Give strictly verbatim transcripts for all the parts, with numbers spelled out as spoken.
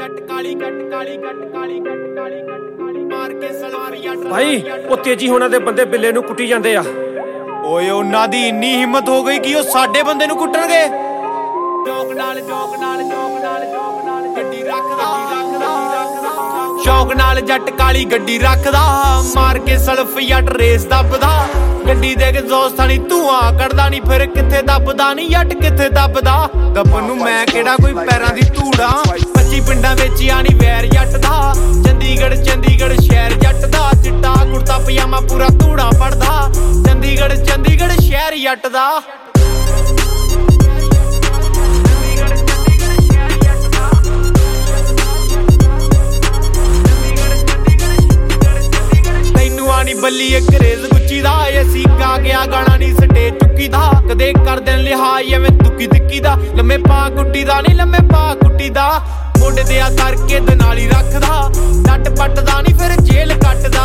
भाई वो तेजी होना दे बंदे बिल्ले नूं कुੱਟੀ ਜਾਂਦੇ ਆ। ਓਏ ਉਹਨਾਂ ਦੀ ਇੰਨੀ ਹਿੰਮਤ ਹੋ ਗਈ ਕਿ ਉਹ ਸਾਡੇ ਬੰਦੇ ਨੂੰ ਕੁੱਟਣਗੇ। ਚੌਕ ਨਾਲ ਚੌਕ ਨਾਲ ਚੌਕ ਨਾਲ ਚੌਕ ਨਾਲ ਗੱਡੀ ਰੱਖਦਾ ਰੱਖਦਾ ਸ਼ੌਕ ਨਾਲ ਜੱਟ ਕਾਲੀ ਗੱਡੀ ਰੱਖਦਾ, ਮਾਰ ਕੇ ਸਲਫ ਜੱਟ ਰੇਸ ਦੱਬਦਾ। ਗੱਡੀ ਦੇ ਕੇ ਦੋਸਤਾਂ ਨੀ ਧੂਆਂ ਕੱਢਦਾ ਨੀ, ਫਿਰ ਕਿੱਥੇ ਦੱਬਦਾ ਨੀ ਜੱਟ ਕਿੱਥੇ ਦੱਬਦਾ। ਦੱਬਣ ਨੂੰ ਮੈਂ ਕਿਹੜਾ ਕੋਈ ਪੈਰਾਂ ਦੀ ਧੂੜਾ, ਪੱਚੀ ਪਿੰਡਾਂ ਵਿੱਚ ਆਣੀ ਵੈਰ ਜੱਟ ਦਾ। ਚੰਡੀਗੜ੍ਹ ਚੰਡੀਗੜ੍ਹ ਸ਼ਹਿਰ ਜੱਟ ਦਾ, ਚਿੱਟਾ ਕੁੜਤਾ ਪਜਾਮਾ ਪੂਰਾ ਧੂੜਾ ਪੜਦਾ। ਚੰਡੀਗੜ੍ਹ ਚੰਡੀਗੜ੍ਹ ਸ਼ਹਿਰ ਜੱਟ ਦਾ। ਨੀ ਬੱਲੀ ਇੱਕ ਰੇਜ਼ ਗੁੱਚੀ ਦਾ, ਅਸੀਂ ਗਾ ਗਿਆ ਗਾਣਾ ਨੀ ਸਟੇਜ ਚੁੱਕੀ ਦਾ। ਕਦੇ ਕਰ ਦੇਣ ਲਿਹਾਜ਼ ਐਵੇਂ ਤੁੱਕੀ ਤਿੱਕੀ ਦਾ, ਲੰਮੇ ਪਾ ਕੁੱਟੀ ਦਾ ਨੀ ਲੰਮੇ ਪਾ ਕੁੱਟੀ ਦਾ। ਮੋਢੇ ਤੇ ਆ ਕਰਕੇ ਦਨਾਲੀ ਰੱਖਦਾ, ਨੱਟ ਪੱਟਦਾ ਨੀ ਫਿਰ ਜੇਲ੍ਹ ਕੱਟਦਾ।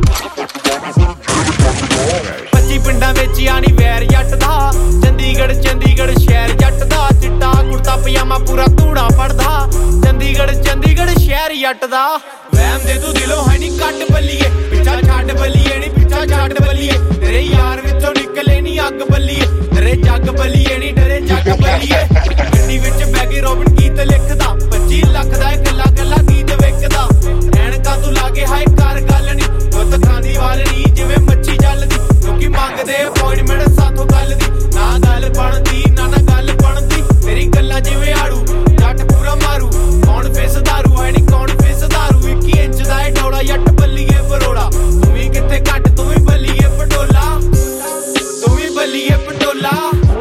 ਪੱਚੀ ਪਿੰਡਾਂ ਵਿੱਚ ਆਣੀ ਵੈਰ ਜੱਟ ਦਾ, ਚੰਡੀਗੜ੍ਹ ਚੰਡੀਗੜ੍ਹ ਸ਼ਹਿਰ ਜੱਟ ਦਾ। ਚਿੱਟਾ ਕੁੜਤਾ ਪਜਾਮਾ ਪੂਰਾ ਧੂੜਾ ਪੜਦਾ, ਚੰਡੀਗੜ੍ਹ ਚੰਡੀਗੜ੍ਹ ਸ਼ਹਿਰ ਜੱਟ ਦਾ। ਵਹਿਮ ਦੇ ਤੂੰ ਦਿਲੋਂ ਹੈ ਨੀ ਕੱਟ ਬੱਲੀਏ, ਪਿੱਛਾ ਛੱਡ ਬੱਲੀਏ ਨੀ ਪਿੱਛਾ ਛੱਡ ਬੱਲੀਏ। ਤੇਰੇ ਯਾਰ ਵਿੱਚੋਂ ਨਿਕਲੇ ਨੀ ਅੱਗ ਬੱਲੀਏ, ਤੇਰੇ ਜੱਗ ਬੱਲੀਏ ਨੀ ਡਰੇ ਜੱਗ ਬੱਲੀਏ। ਗੱਡੀ ਵਿੱਚ ਬਹਿ ਕੇ ਰੋਬਿਨ ਗੀਤ ਲਿਖਦਾ, ਪੱਚੀ ਲੱਖ ਦਾ ਇਕੱਲਾ ਇਕੱਲਾ ਗੀਤ ਵਿਕਦਾ। ਐਨਕਾਂ ਤੂੰ ਲਾਗੇ ਹਾਏ ਕਰ ਗੱਲ ਨੀ, ਗੁੱਤ ਖਾਂਦੀ ਵਾਲ ਨੀ ਜਿਵੇਂ ਮੱਛੀ ਜਲਦੀ। ਲੋਕੀ ਮੰਗਦੇ ਅਪੋਇੰਟਮੈਂਟ ਸਾਥੋਂ ਗੱਲ ਦੀ, ਨਾ ਗੱਲ ਬਣਦੀ ਨਾ ਨਾ ਗੱਲ ਬਣਦੀ। ਤੇਰੀ ਗੱਲਾਂ ਜਿਵੇਂ ਆੜੂ ਜੱਟ ਪੂਰਾ ਮਾਰੂ, ਕੌਣ ਫਿਸ ਦਾਰੂ ਹੈ ਨੀ ਕੌਣ ਫਿਸ ਦਾਰੂ। ਇੱਕੀ ਇੰਚ ਦਾ ਏ ਡੋਲਾ ਜੱਟ ਬੱਲੀਏ ਬਰੋੜਾ, ਤੂੰ ਵੀ ਕਿੱਥੇ ਘੱਟ ਤੂੰ ਵੀ ਬੱਲੀਏ ਪਟੋਲਾ, ਤੂੰ ਵੀ ਬੱਲੀਏ ਪਟੋਲਾ।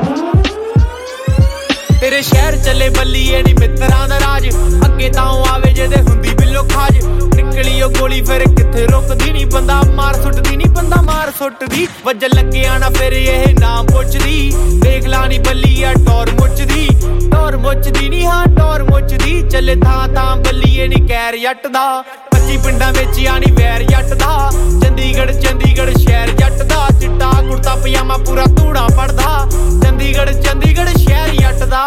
ਤੇਰੇ ਸ਼ਹਿਰ ਚੱਲੇ ਬੱਲੀਏ ਨੀ ਮਿੱਤਰਾਂ ਦਾ ਰਾਜ, ਅੱਗੇ ਤਾਂ ਆਵੇ ਜਿਹਦੇ ਹੁੰਦੀ ਬਿੱਲੋ ਖਾਜ। ਨਿਕਲੀ ਉਹ ਗੋਲੀ ਫਿਰ ਕਿੱਥੇ ਰੁਕਦੀ ਨੀ, ਬੰਦਾ ਮਾਰ ਸੁੱਟਦੀ ਨੀ ਬੰਦਾ ਮਾਰ ਸੁੱਟਦੀ। ਵੱਜਣ ਲੱਗਿਆ ਨਾ ਫਿਰ ਇਹ ਨਾਮ ਪੁੱਛਦੀ, ਦੇਖ ਲਾ ਨੀ ਬੱਲੀਆ ਟੌਰ ਮੁੱਚਦੀ। ਟੌਰ ਮੁੱਚਦੀ ਨੀ ਹਾਂ ਟੌਰ ਮੁੱਚਦੀ, ਚੱਲੇ ਥਾਂ ਥਾਂ ਬੱਲੀਏ ਨੀ ਕੈਰ ਜੱਟ ਦਾ। ਪੱਚੀ ਪਿੰਡਾਂ ਵਿੱਚ ਆਣੀ ਵੈਰ ਜੱਟ ਦਾ, ਚੰਡੀਗੜ੍ਹ ਚੰਡੀਗੜ੍ਹ ਸ਼ਹਿਰ ਜੱਟ ਦਾ। ਚਿੱਟਾ ਕੁੜਤਾ ਪਜਾਮਾ ਪੂਰਾ ਧੂੜਾ ਪੜਦਾ, ਚੰਡੀਗੜ੍ਹ ਚੰਡੀਗੜ੍ਹ ਸ਼ਹਿਰ ਜੱਟ ਦਾ।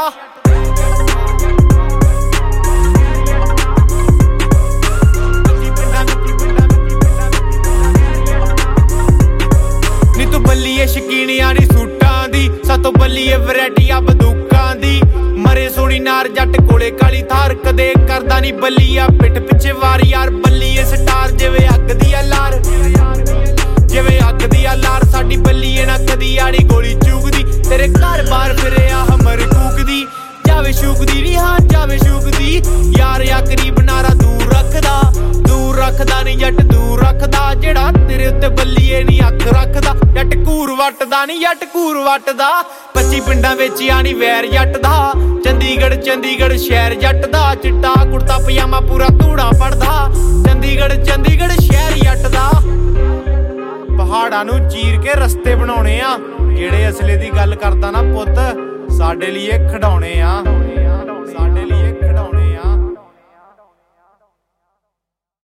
ਨੀ ਤੂੰ ਬੱਲੀਏ ਸ਼ਕੀਨੀਆਂ ਨੀ ਸੂਟਾਂ ਦੀ, ਸਾਤੋਂ ਬੱਲੀਏ ਵੈਰਾਈਟੀ ਆ ਬੰਦੂਕਾਂ ਦੀ। ਮਰੇ ਸੋਹਣੀ ਨਾਰ ਜੱਟ ਕੋਲੇ ਕਾਲੀ ਥਾਰ, ਕਦੇ ਕਰਦਾ ਨੀ ਬੱਲੀਆ ਪਿੱਠ ਪਿੱਛੇ ਵਾਰ ਯਾਰ। ਬੱਲੀਏ ਸਟਾਰ ਜਿਵੇਂ ਅੱਗ ਦੀ ਆ ਲਾਰ, ਜਿਵੇਂ ਅੱਗ ਦੀ ਆ ਲਾਰ। ਸਾਡੀ ਬੱਲੀਏ ਨਾ ਕਦੀ ਆੜੀ ਗੋਲੀ ਚੂਕਦੀ, ਤੇਰੇ ਘਰ ਬਾਰ ਫਿਰਿਆ ਹਮਰ ਕੂਕਦੀ। ਜਾਵੇ ਸ਼ੂਕਦੀ ਨੀ ਹਾਂ ਜਾਵੇ ਸ਼ੂਕਦੀ, ਯਾਰ ਯਾ ਕਰੀਬ ਨਾਰਾ ਦੂਰ ਰੱਖਦਾ। ਦੂਰ ਰੱਖਦਾ ਨੀ ਜੱਟ ਦੂਰ ਰੱਖਦਾ, ਜਿਹੜਾ ਤੇਰੇ ਉੱਤੇ ਬੱਲੀਏ ਨੀ ਅੱਖ ਰੱਖਦਾ। ਜੱਟ ਘੂਰ ਵੱਟਦਾ ਨੀ ਜੱਟ ਘੂਰ ਵੱਟਦਾ, ਪੱਚੀ ਪਿੰਡਾਂ ਵਿੱਚ ਆਣੀ ਵੈਰ ਜੱਟ ਦਾ। ਚੰਡੀਗੜ੍ਹ ਚੰਡੀਗੜ੍ਹ ਸ਼ਹਿਰ ਜੱਟ ਦਾ, ਚਿੱਟਾ ਕੁੜਤਾ ਪਜਾਮਾ ਪੂਰਾ ਧੂੜਾ ਪੜਦਾ। ਚੰਡੀਗੜ੍ਹ ਚੰਡੀਗੜ੍ਹ ਸ਼ਹਿਰ ਜੱਟ ਦਾ। ਪਹਾੜਾਂ ਨੂੰ ਚੀਰ ਕੇ ਰਸਤੇ ਬਣਾਉਣੇ ਆ, ਜਿਹੜੇ ਅਸਲੇ ਦੀ ਗੱਲ ਕਰਦਾ ਨਾ ਪੁੱਤ ਸਾਡੇ ਲਈ ਇਹ ਖਿਡੌਣੇ ਆ।